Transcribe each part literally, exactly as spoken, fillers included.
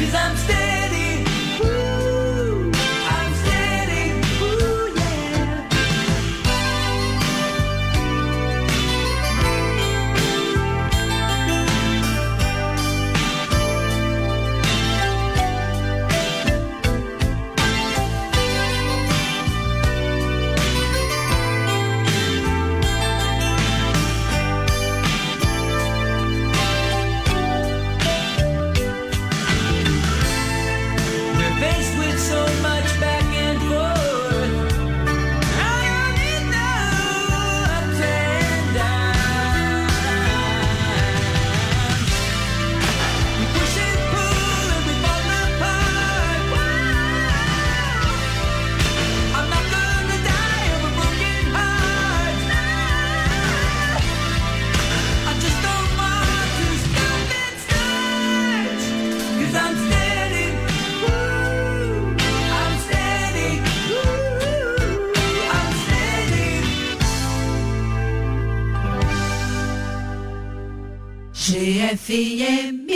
G F M.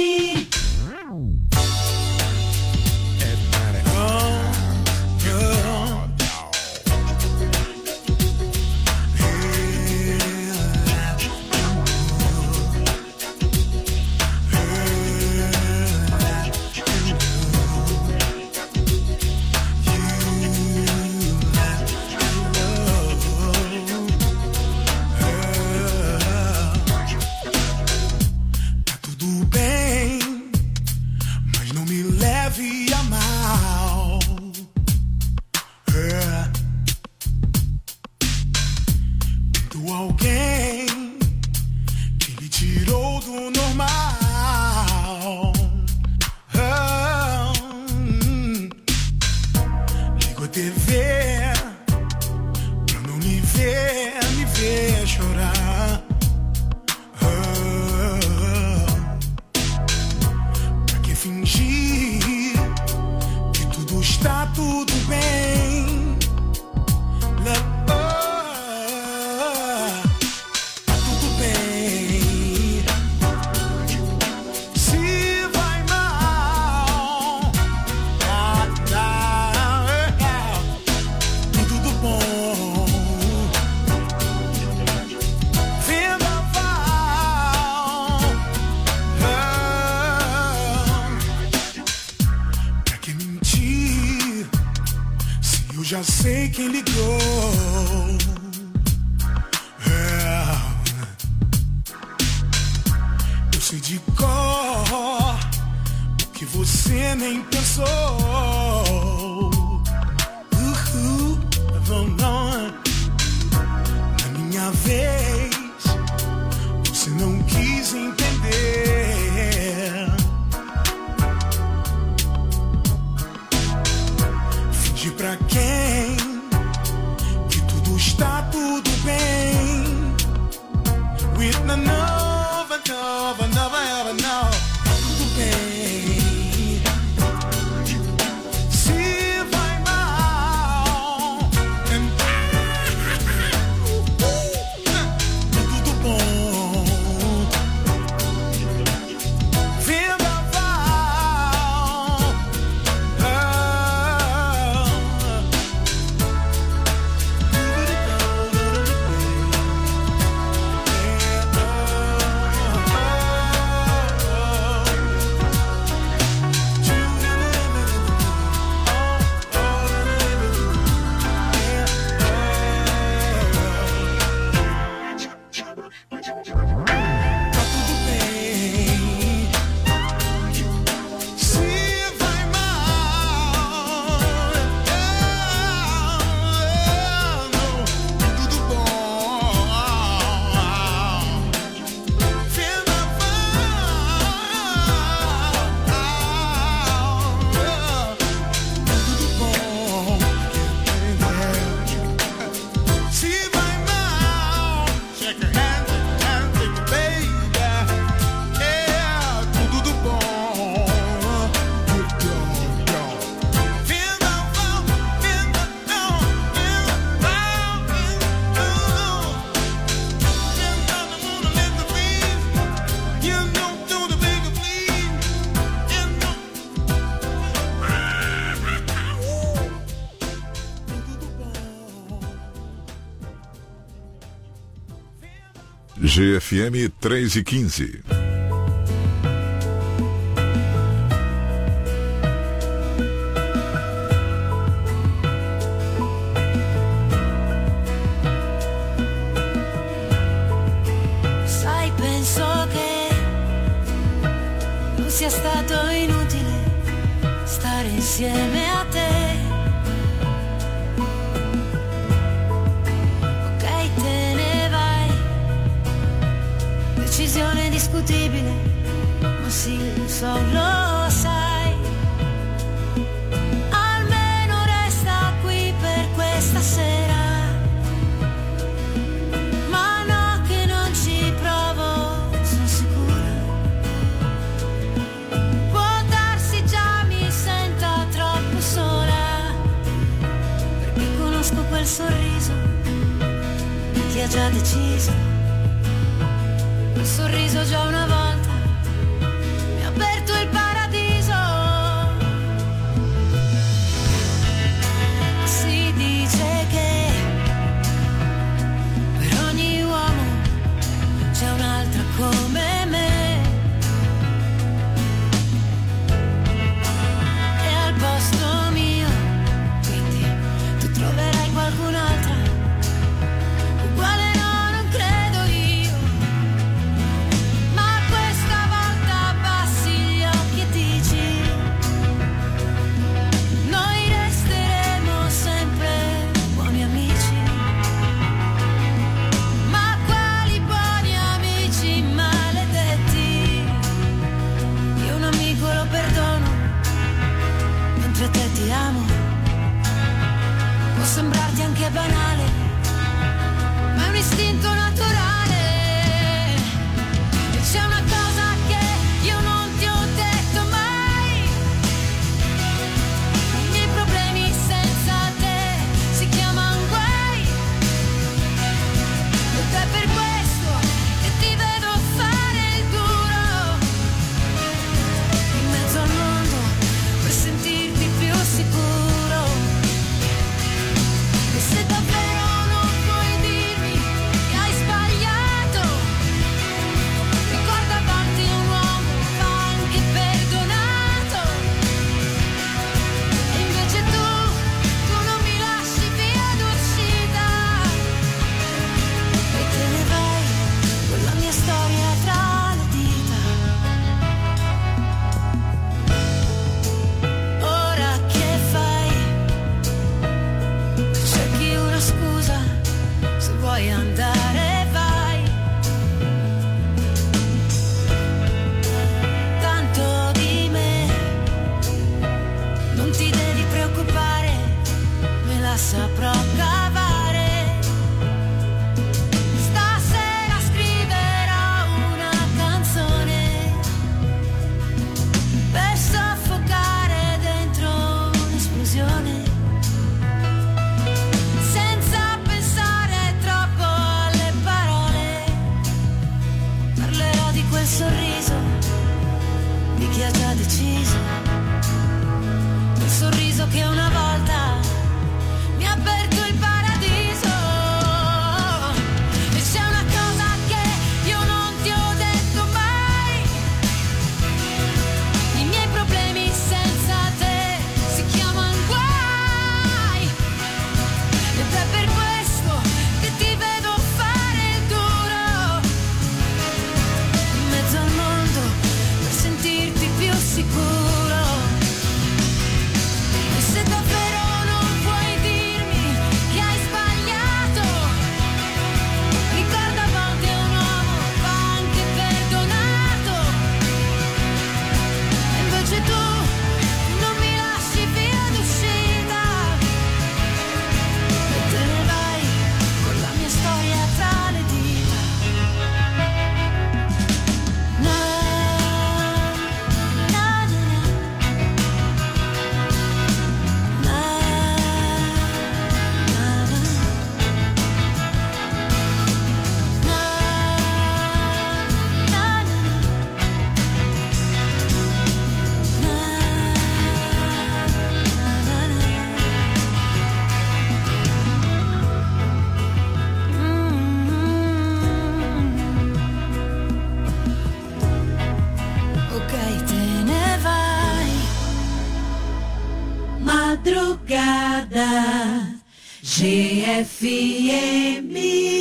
Já sei quem ligou. É. Eu sei de cor o que você nem pensou. Uhul, na minha vez, você não quis entender. Finge pra quem? Tá tudo bem. With the nova, nova, nova, nova, nova. Tudo bem. Se G F M três e quinze. Sai, penso che non sia stato inutile stare insieme a te. Decisione discutibile, ma sì, lo so, lo sai. Almeno resta qui per questa sera. Ma no, che non ci provo, sono sicura. Può darsi già mi senta troppo sola, perché conosco quel sorriso di chi ha già deciso. Il sorriso già una volta mi ha aperto il paradiso. Si dice che per ogni uomo c'è un'altra come me, e al posto mio quindi tu troverai qualcun'altra uguale. Te ti amo, può sembrarti anche banale, ma è un istinto naturale. E c'è una cosa che io non ti ho detto mai: i miei problemi senza te si chiamano guai. Ed è per questo che ti vedo fare il duro in mezzo al mondo per sentirti più sicuro. E se davvero non puoi dirmi che hai sbagliato, ricorda avanti un uomo va anche perdonato. E invece tu, tu non mi lasci via d'uscita e te ne vai con la mia storia tra le dita. Ora che fai? Cerchi una scusa, se vuoi andare vai. Tanto di me non ti devi preoccupare, me la saprò cavare. Stasera scriverò una canzone per soffocare dentro un'esplosione, senza pensare troppo alle parole. Parlerò di quel sorriso di chi ha già deciso, quel sorriso che una volta mi ha aperto il paradiso. E c'è una cosa che io non ti ho detto mai: i miei problemi senza te si chiamano guai. Ed è per questo che ti vedo fare il duro in mezzo al mondo per sentirti più sicuro. E se davvero non puoi dirmi e te ne vai. Madrugada G F M.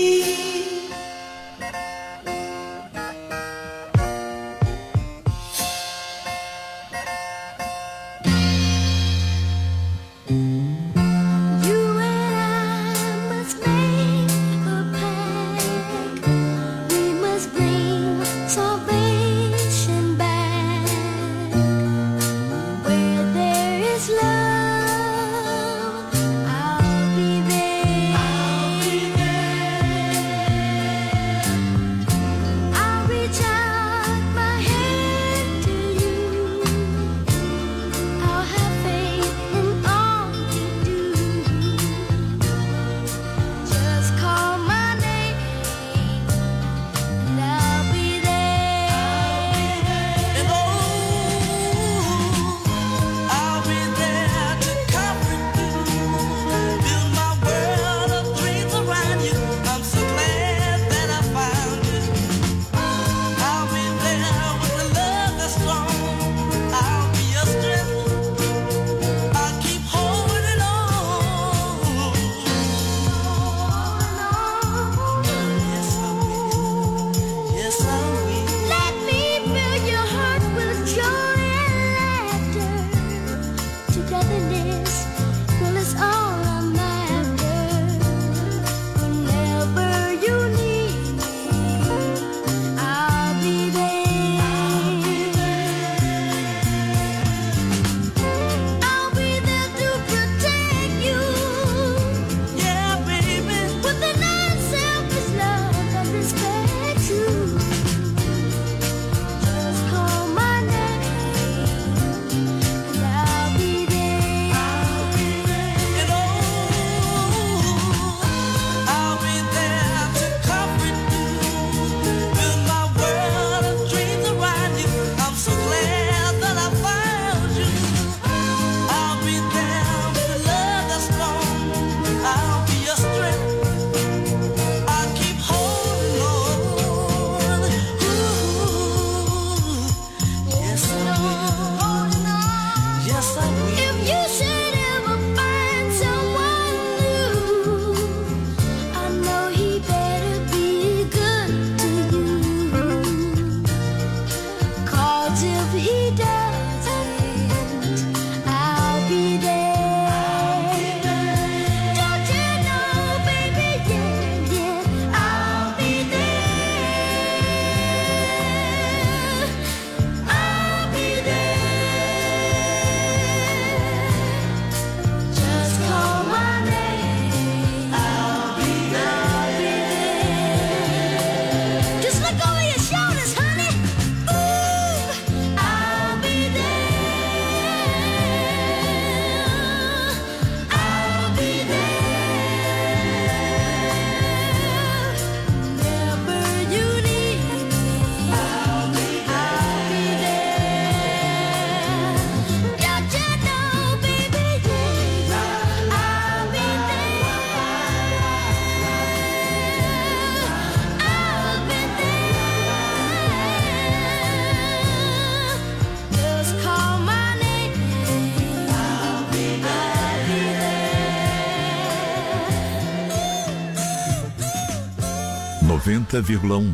noventa vírgula um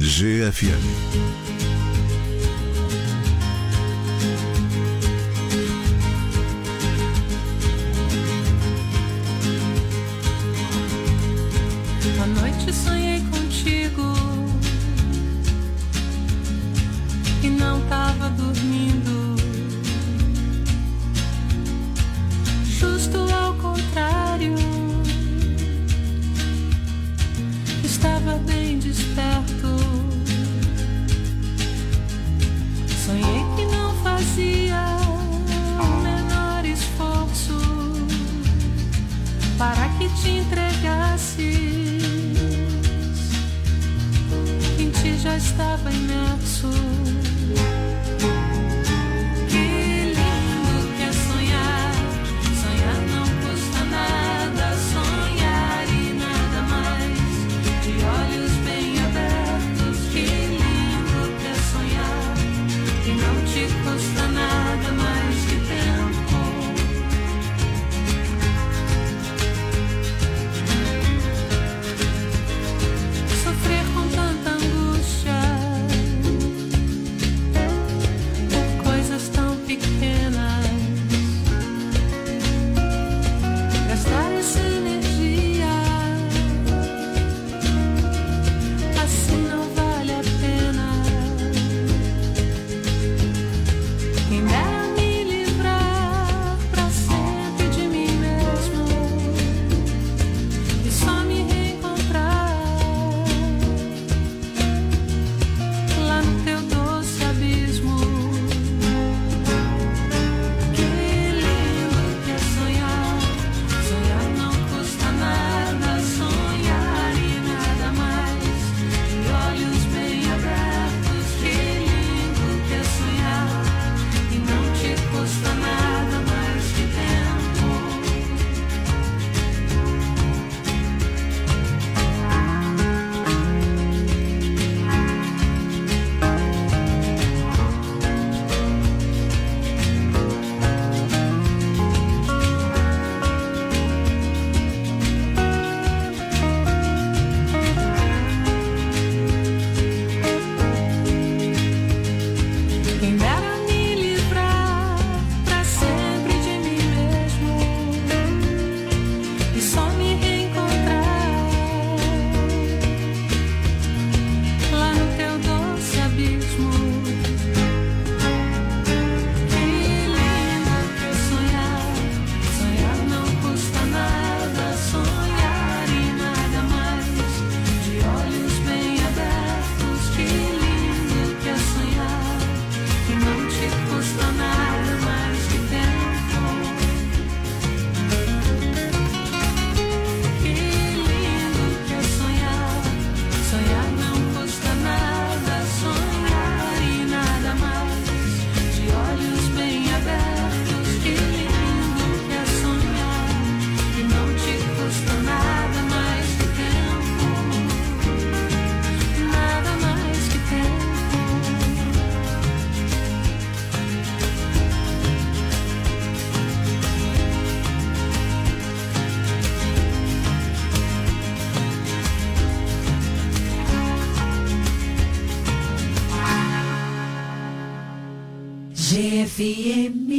G F M. À noite sonhei contigo e não tava dormindo. Justo ao contrário, estava bem desperto. Sonhei que não fazia o menor esforço para que te entregasses. Em ti já estava imerso. Que lindo que é sonhar. Sonhar não custa nada. Sonhar e nada mais. De olhos bem abertos. Que lindo que é sonhar. E não te te custa nada mais que tempo. Sofrer com tanta angústia por coisas tão pequenas, gastar essa energia assim não vale a pena. Quem dera me livrar pra sempre de mim mesmo e só me reencontrar lá no teu doce abismo. Que lindo que é sonhar, sonhar não custa nada, sonhar e nada mais, de olhos bem abertos. Que lindo que é sonhar e não te custa nada mais que tempo. Quem dera me livrar pra sempre de mim mesmo e só me reencontrar lá no teu doce abismo. Que lindo que é sonhar, sonhar não custa nada, sonhar e nada mais, de olhos bem abertos. Que lindo que é sonhar e não te custa nada mais que tempo. Que lindo que é sonhar, sonhar não custa nada, sonhar e nada mais, de olhos bem abertos. Que lindo que é sonhar e não te custa nada mais que tempo, nada mais que tempo. G F M.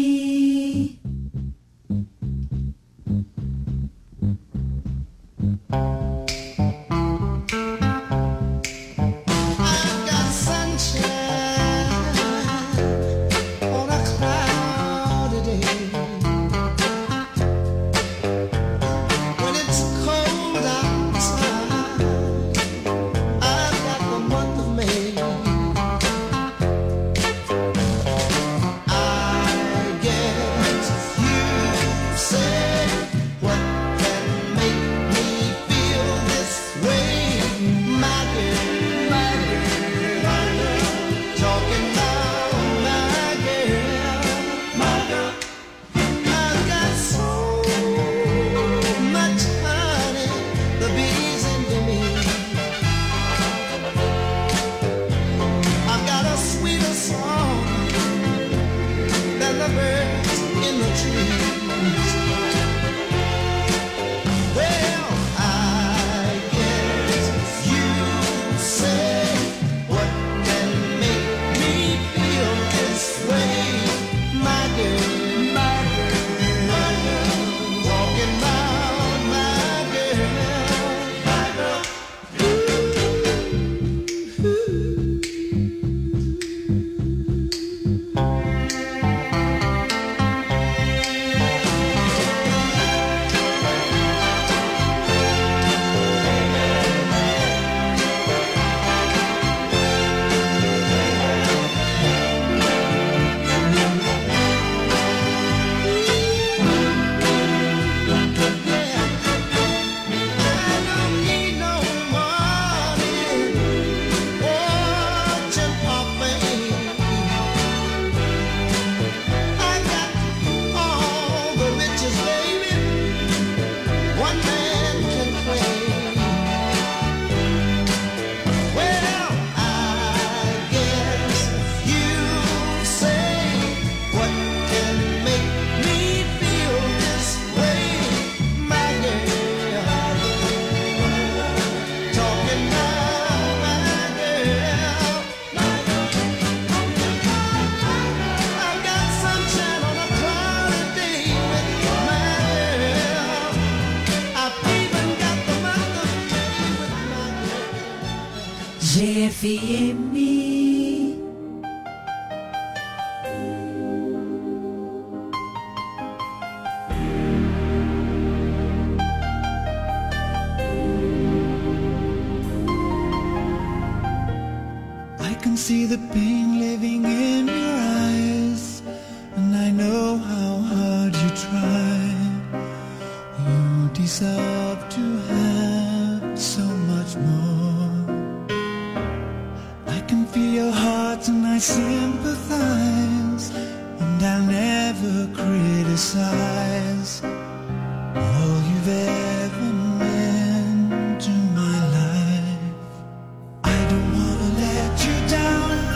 I've got sunshine on a cloudy day. When it's cold outside, I've got the month of May. I guess you say what can make me feel this way, my girl, my girl, my girl. Talking about my girl, my girl. I've got so much honey, the bees into me. I've got a sweeter song than the birds in the trees. Well, I guess you say what can make me feel this way, my girl, my girl, my girl. Talking about my girl, my girl. F M. See the pain living in your eyes, and I know how hard you try. You deserve to have so much more. I can feel your heart and I sympathize, and I'll never criticize all you've ever meant to my life. I don't wanna let you down.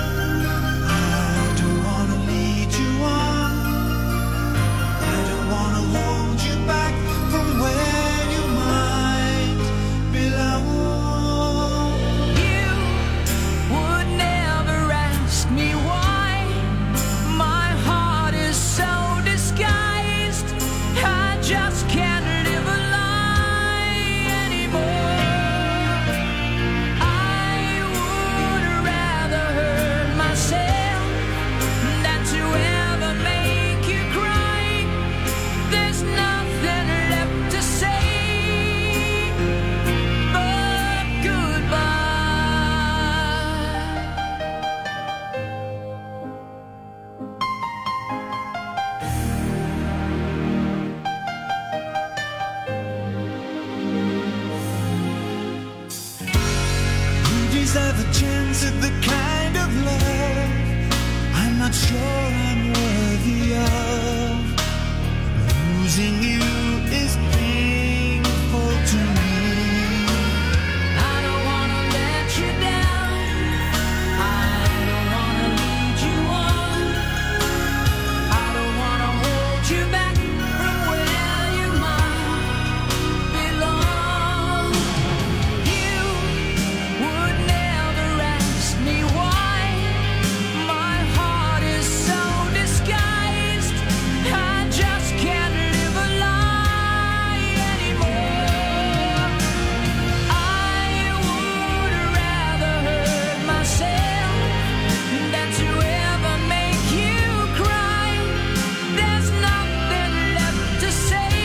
Have a chance at the kind of love I'm not sure I'm worthy of. Losing you is painful to me. I don't wanna let you down. I don't wanna lead you on. I don't wanna hold you back from where you might belong. You would never ask me why. My heart is so disguised. I just can't live a lie anymore. I would rather hurt myself than to ever make you cry. There's nothing left to say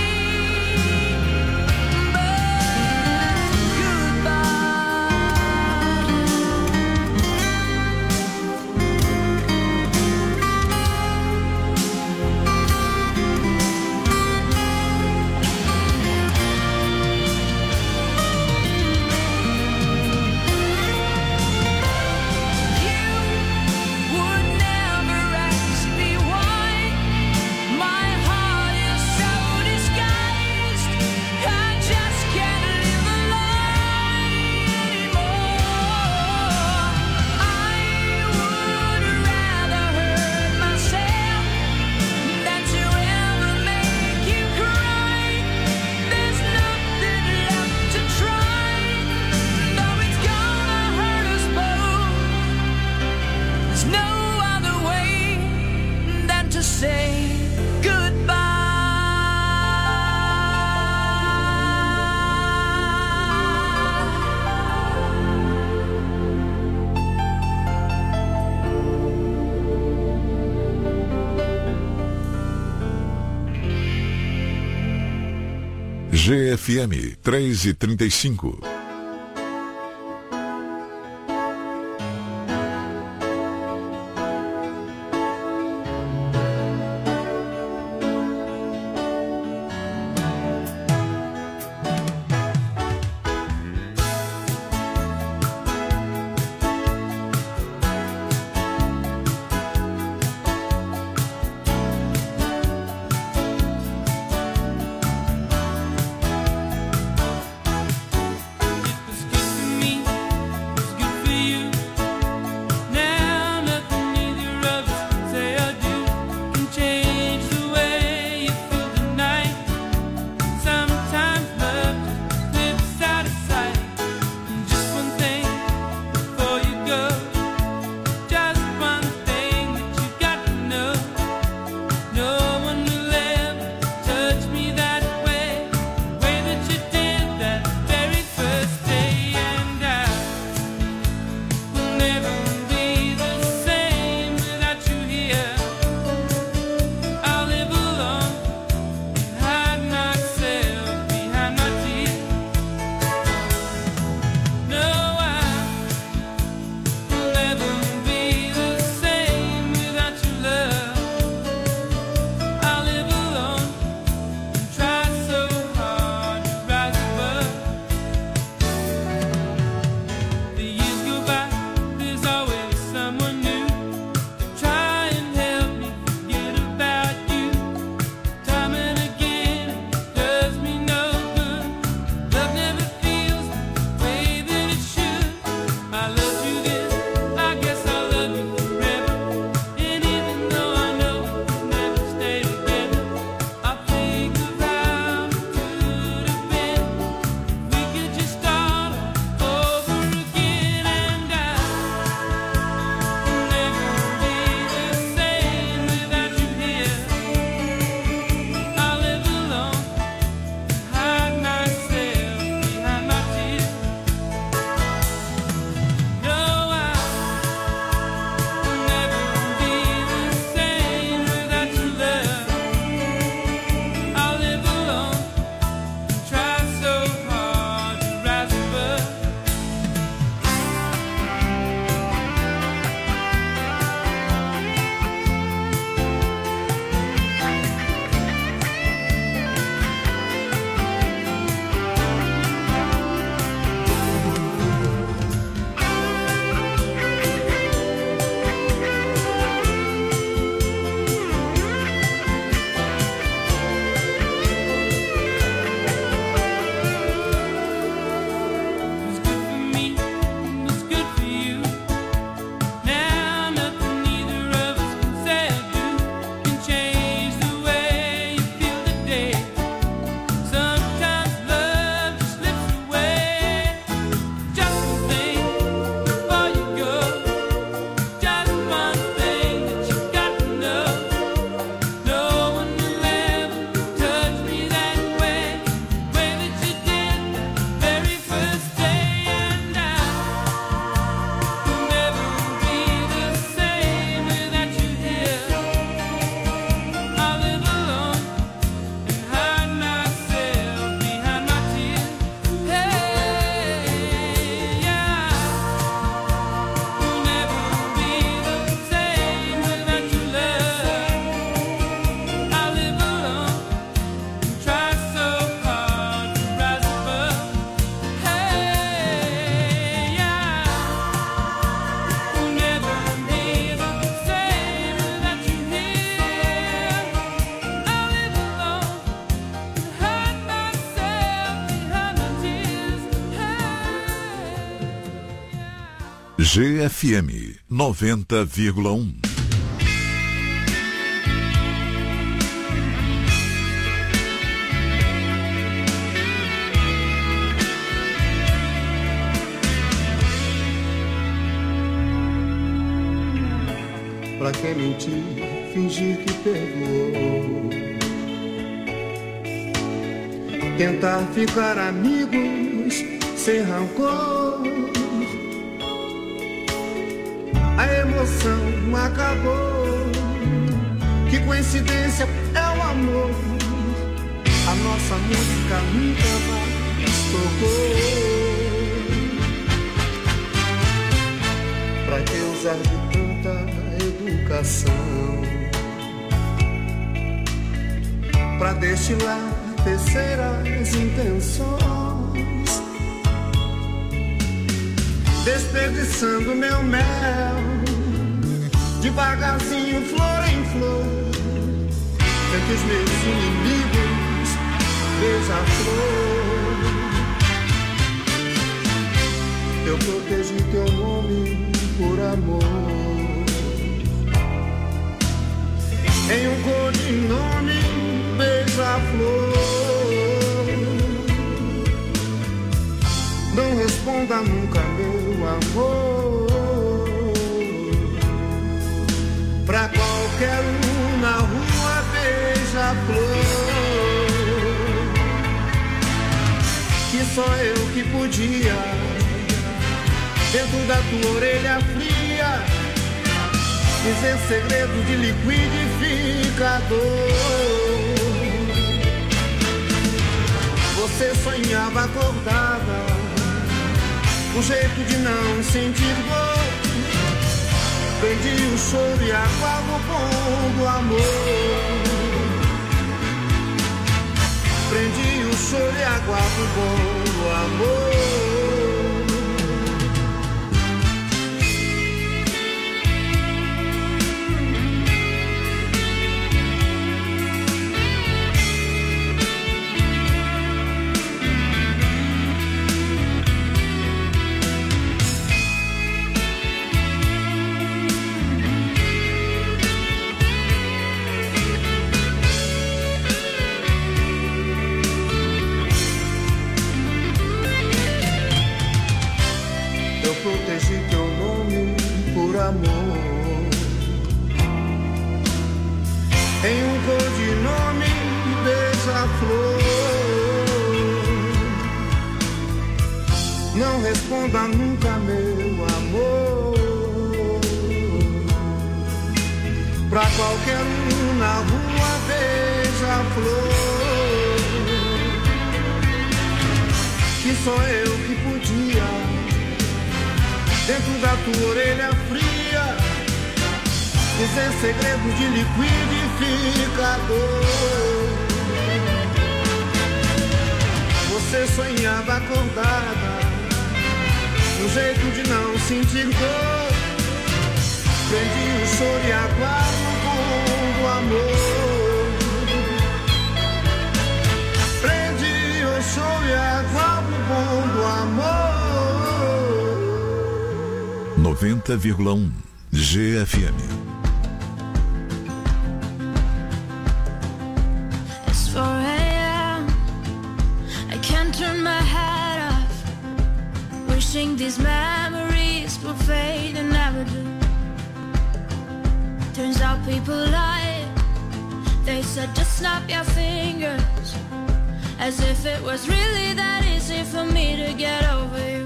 but goodbye. You would never ask me why. My heart is so disguised. I just can't live a lie anymore. I would rather hurt myself than to ever make you cry. There's nothing left to try, though it's gonna hurt us both. There's no other way than to say goodbye. G F M três e trinta e cinco. I G F M noventa vírgula um. Pra que mentir, fingir que perdoou? Tentar ficar amigos sem rancor. A emoção acabou. Que coincidência é o amor. A nossa música nunca mais tocou. Pra que usar de tanta educação pra destilar terceiras intenções, desperdiçando meu mel devagarzinho, flor em flor, entre os meus inimigos, beija-flor. Eu protegi teu nome por amor. Em um codinome, beija-flor. Não responda nunca, meu amor. Pra qualquer um na rua, beija-flor. Que só eu que podia, dentro da tua orelha fria, dizer segredo de liquidificador. Você sonhava acordada, um jeito de não sentir dor. Prendi o choro e água no pão do amor. Prendi o choro e água no pão do amor. Protegi teu nome por amor. Em um codinome, beija-flor. Não responda nunca, meu amor. Pra qualquer um na rua, beija-flor. Que só eu que podia, dentro da tua orelha fria, dizer segredo de liquidificador. Você sonhava acordada, um jeito de não sentir dor. Prendi o choro e água no pão do amor. Prendi o choro e água no pão do amor. noventa vírgula um G F M. It's four a.m. I can't turn my head off, wishing these memories will fade and never do. Turns out people lie. They said just snap your fingers, as if it was really that easy for me to get over you.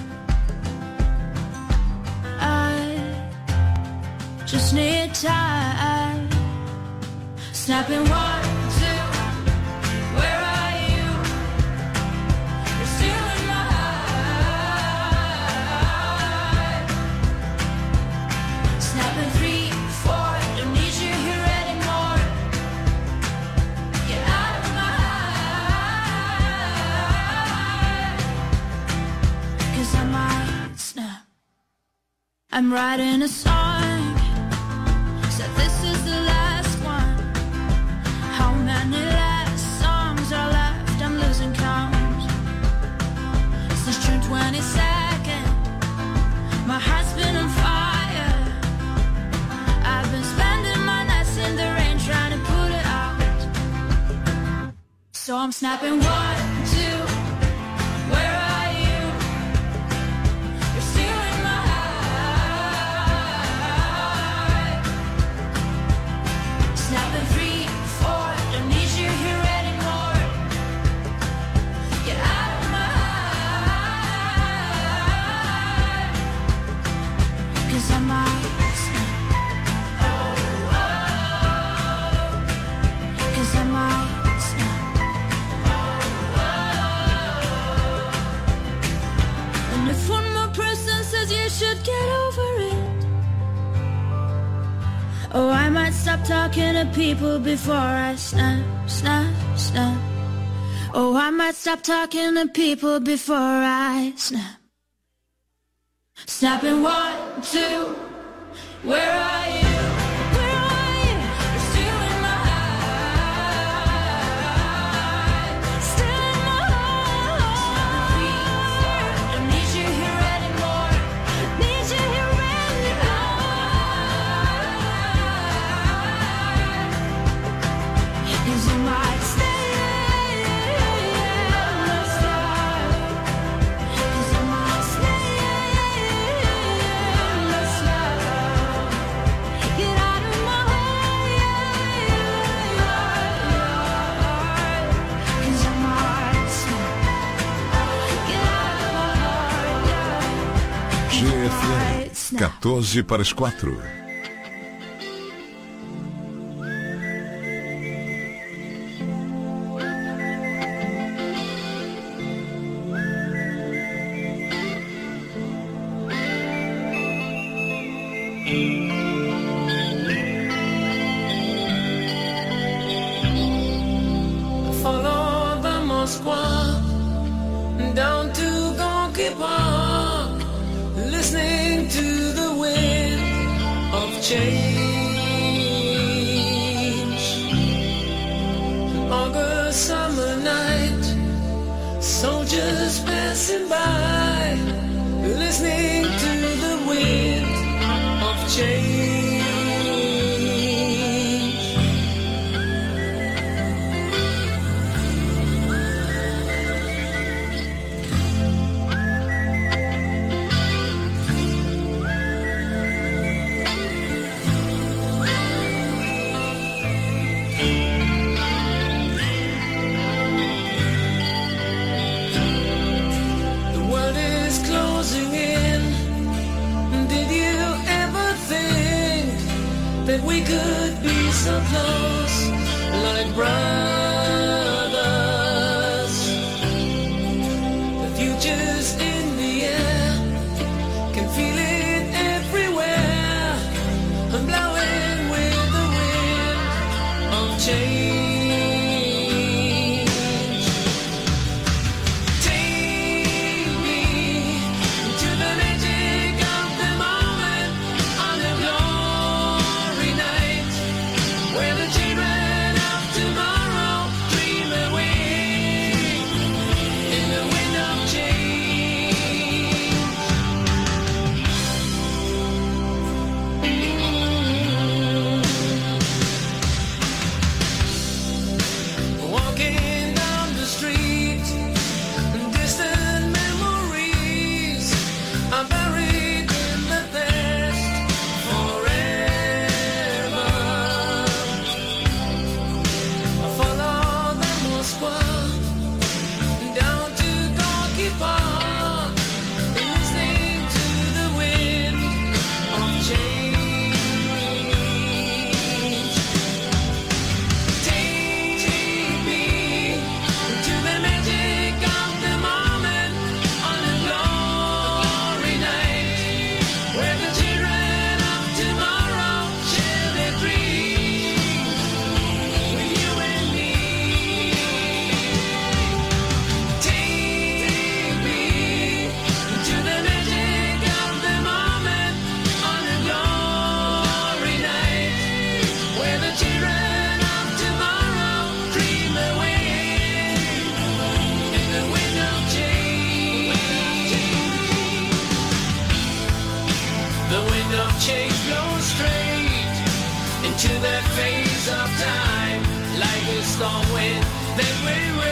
I just need time. Snapping one, two, where are you? You're still in my heart. Snapping three, four, don't need you here anymore. Get out of my heart. 'Cause I might snap. I'm writing a song, said this is the last one. How many last songs are left? I'm losing count. Since June twenty-second, my heart's So I'm snapping one, two, where are you? You're still in my heart. Snapping three, four, don't need you here anymore. Get out of my heart. 'Cause I might snap. Oh, oh. 'Cause I might snap. And if one more person says you should get over it, oh, I might stop talking to people before I snap, snap, snap. Oh, I might stop talking to people before I snap. Snapping one, two, where are you? Where are you? You're still in my heart. Still in my heart. Don't need you here anymore. Need you here anymore. 'Cause you might stay in the start. 'Cause I might stay in the start. Get out of my heart. 'Cause I might stay. Get out of my heart. G F M, quatorze para as quatro. Follow the Moskwa down to Gonky Park, listening to the wind of change. An August summer night, soldiers passing by, listening to the wind of change. The world is closing in. Did you ever think that we could be so close, like brothers? The future's in the air, can feel it everywhere. I'm blowing with the wind of change. Take me to the magic of the moment on a glory night, where the children of tomorrow dream away in the wind of change. Walking down the street, distant memories are buried in the past forever. I follow the Moskwa down to Gonky Park, listening to the wind of change. Take me to the magic of the moment on a glory night, where the children of tomorrow share their dreams with you and me. Take me to the magic of the moment on a glory night, where the children of tomorrow dream away in the wind of change. The wind of change blows straight into that phase of time, like a storm wind that will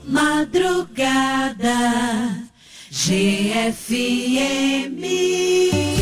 Madrugada G F M.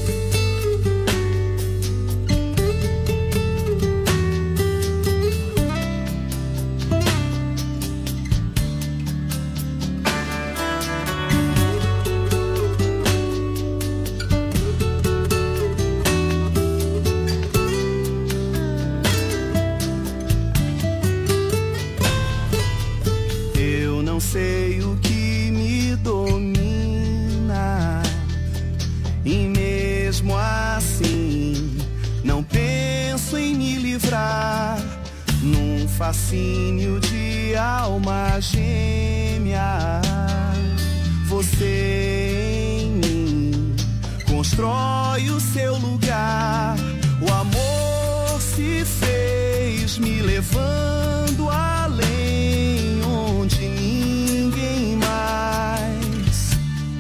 Não sei o que me domina, e mesmo assim não penso em me livrar, num fascínio de alma gêmea. Você em mim constrói o seu lugar, o amor se fez me levando além, onde ninguém mais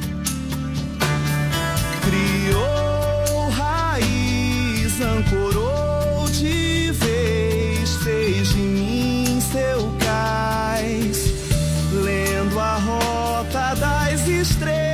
criou raiz, ancorou de vez, fez de mim seu cais, lendo a rota das estrelas.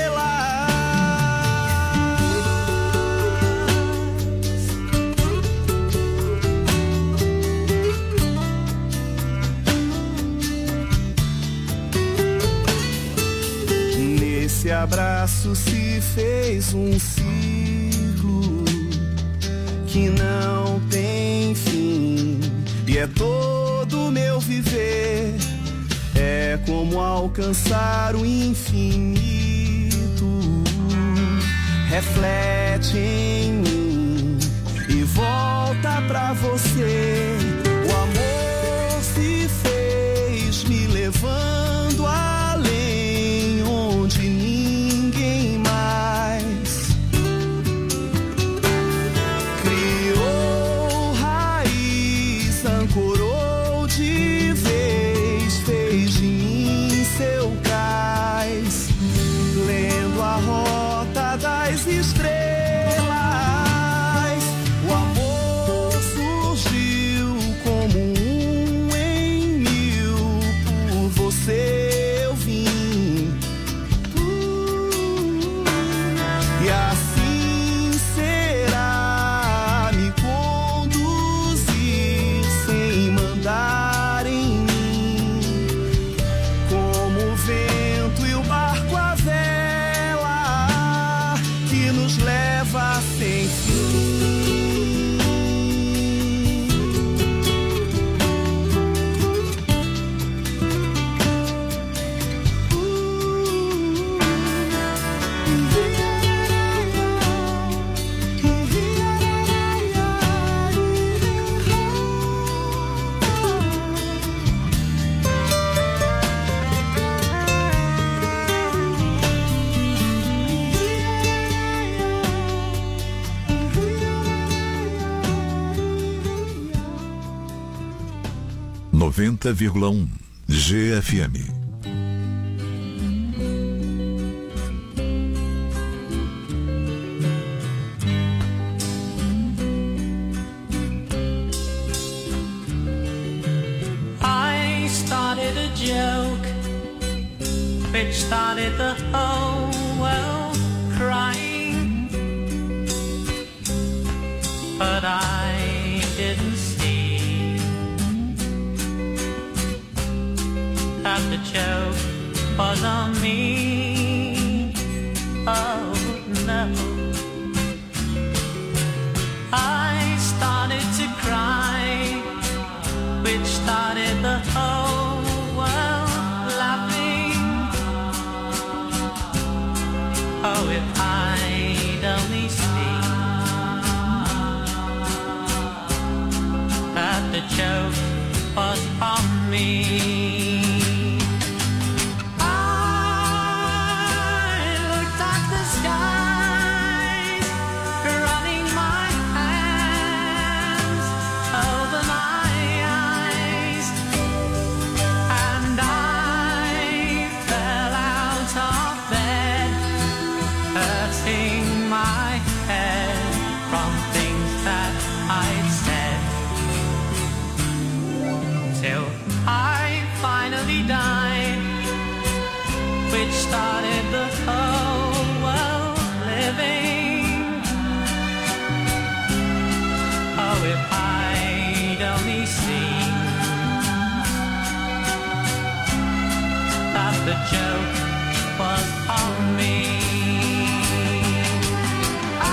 Esse abraço se fez um ciclo que não tem fim, e é todo meu viver, é como alcançar o infinito. Reflete em mim e volta pra você. O amor se fez me levando além, onde ninguém mais criou raiz, ancorou de vez, fez de mim seu cais, lendo a rota das estrelas. O amor surgiu como um em mil, por você eu vim. E assim será, me conduzir sem mandar em mim, como o vento e o barco à vela, que nos leva sem fim. noventa vírgula um G F M. I started a joke which started the whole world crying, but I didn't see that the joke was on me. Oh no, I started to cry, which started the whole world laughing. Oh, if I'd only seen that the joke was on me. I looked at the skies, running my hands over my eyes, and I fell out of bed, hurting my head from things that I'd said, till I finally the joke was on me. I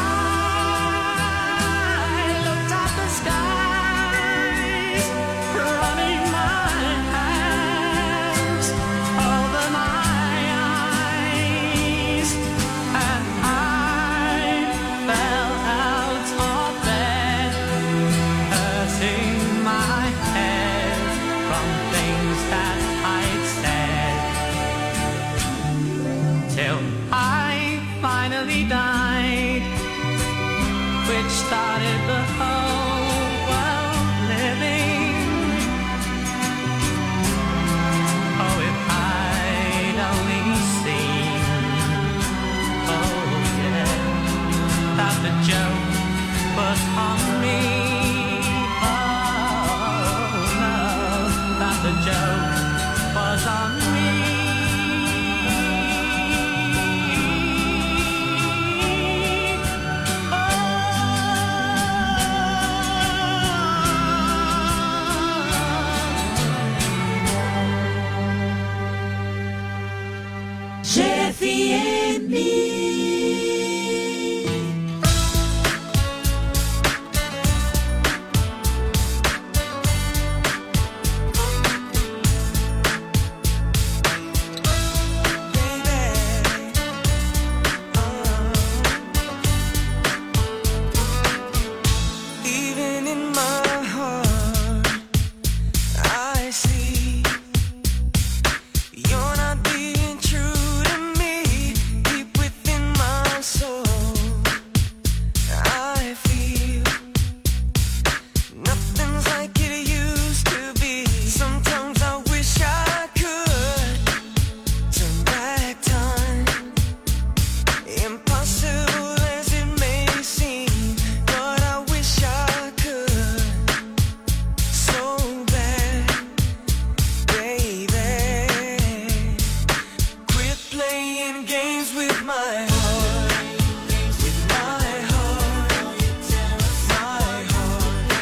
looked at the skies, running my hands over my eyes, and I fell out of bed, hurting my head from things that I'd said, till I finally died, which started the whole world living. Oh, if I'd only seen, oh yeah, that the joke was on me. Oh no, that the joke was on me. G F M. Even in my heart, I see you're not being true to me. Deep within my soul, I feel nothing's like it used to be. Sometimes I wish I could turn back time. Impossible as it may seem, but I wish I could so bad, baby. Quit playing games with my heart, with my heart, my heart.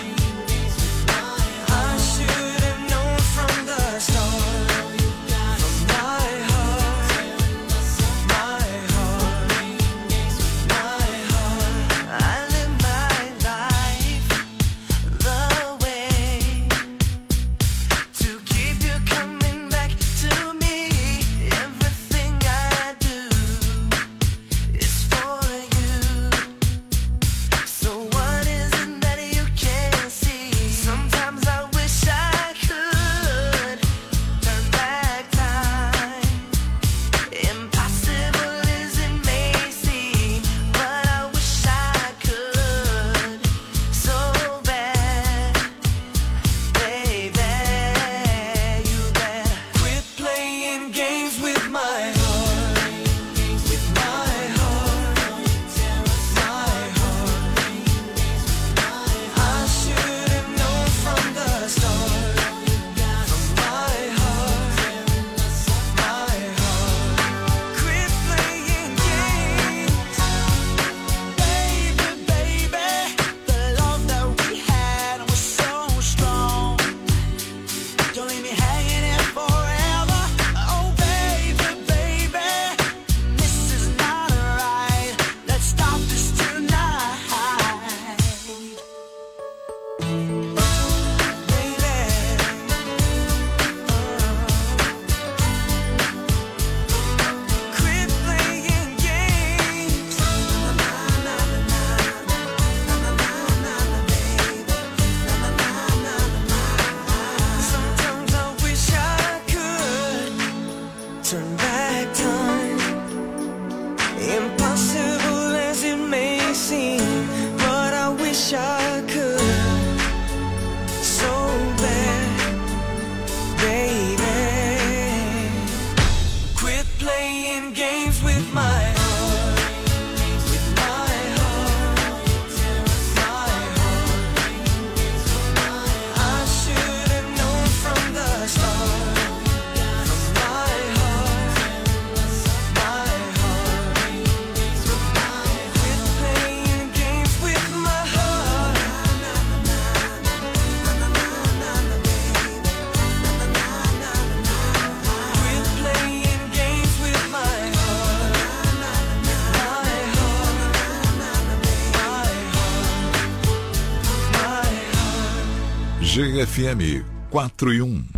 I should have known from the start, from my heart, my heart, my heart. I live my life the way to keep you coming back to me. Everything I do is for you. So what is it that you can't see? Sometimes I wish I could turn back time. Impossible as it may seem, but I wish I could so bad, baby. You better quit playing games with my heart, with my heart, my heart. I should have known from the start, from my heart, my heart. Quit playing games, baby, baby. The love that we had was so strong. Don't leave me hanging here forever. Oh, baby, baby, this is not right. Let's stop this tonight, baby. Quit playing games. Sometimes I wish I could turn back time. Impossible as it may seem, but I wish I could so bad, baby. Quit playing games with my heart, with my heart, my heart. I should have known from the start, from my heart, my heart. Quit playing games with my heart. G F M quatro e um.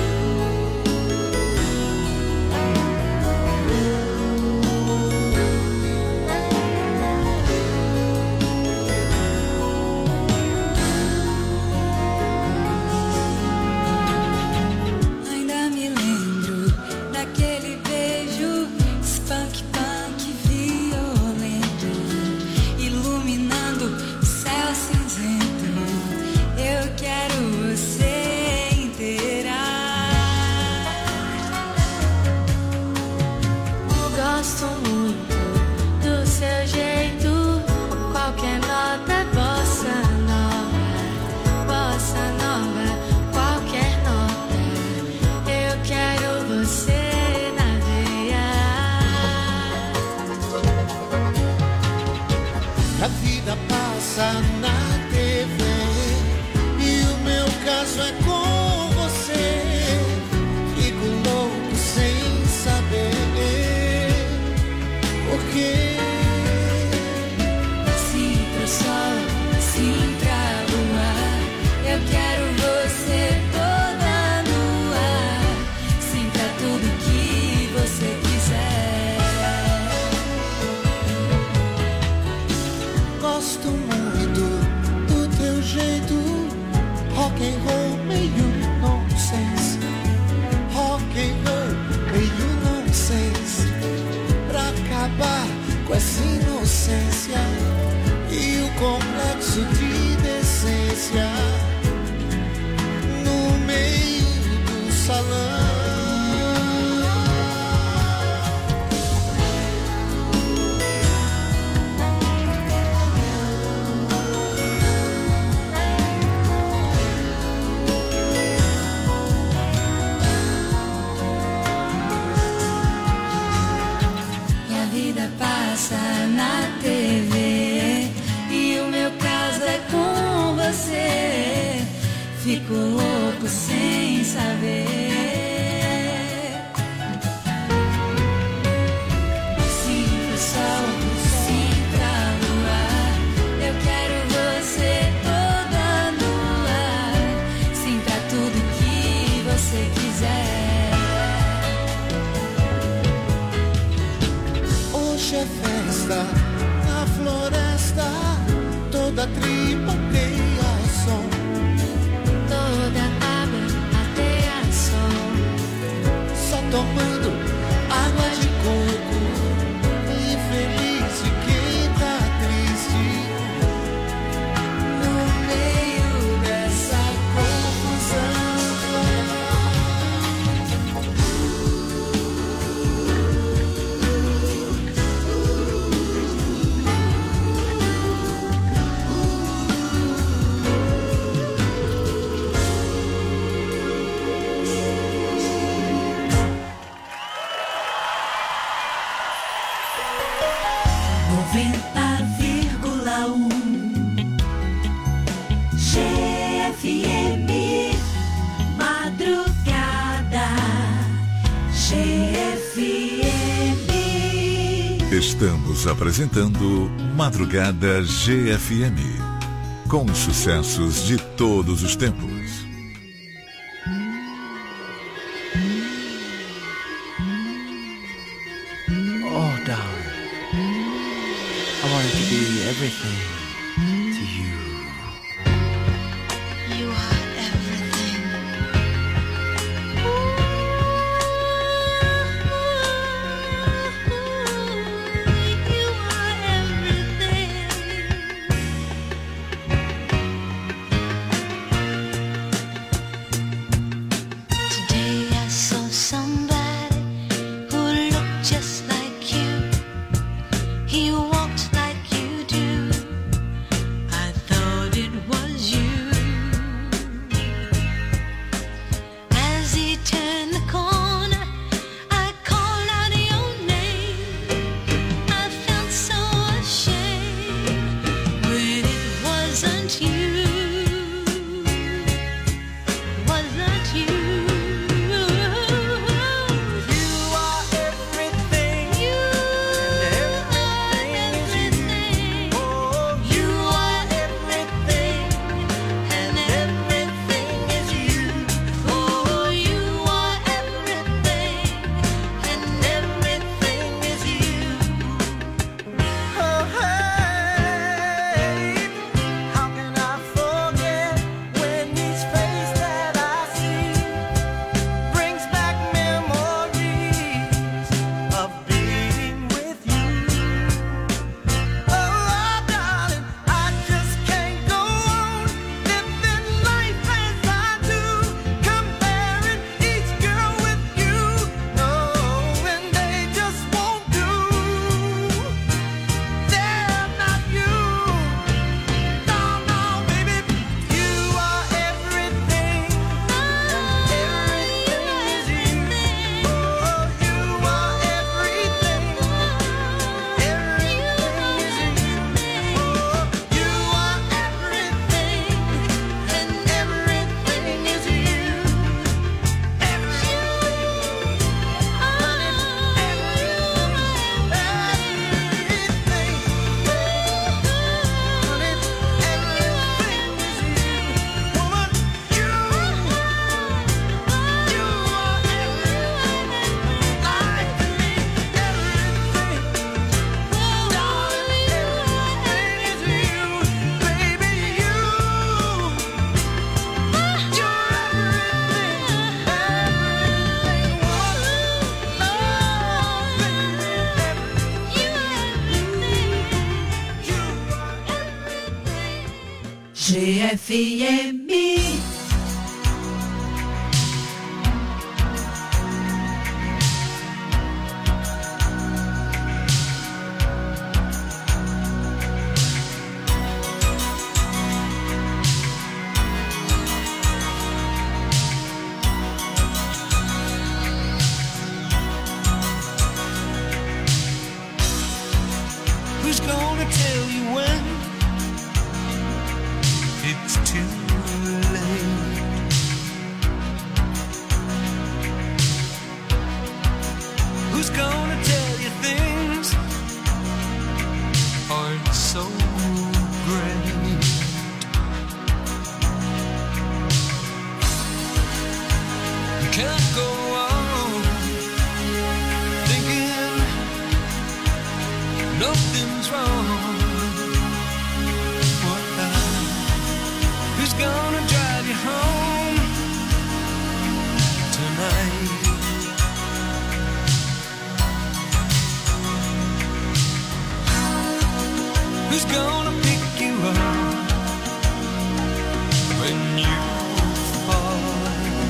Estamos apresentando Madrugada G F M, com os sucessos de todos os tempos. Oh, darling, I wanted to be everything to you. You are everything. Just like you, he walks like you do. J F M. Who's gonna tell you when it's too late? Who's gonna tell you things aren't so great? You can't go on thinking nothing's wrong. What now? Who's gonna drive you home tonight? Who's gonna pick you up when you fall?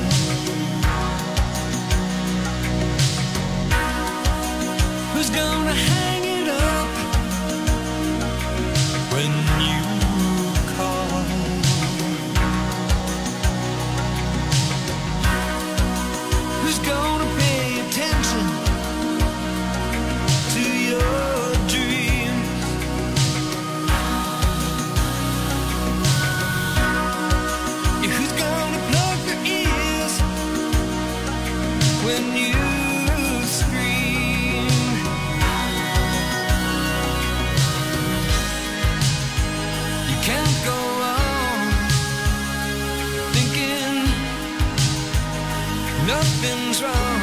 Who's gonna hang it up when you call? Who's gonna pay attention to your dreams? Yeah, who's gonna plug their ears when you scream? You can't go on thinking nothing's wrong.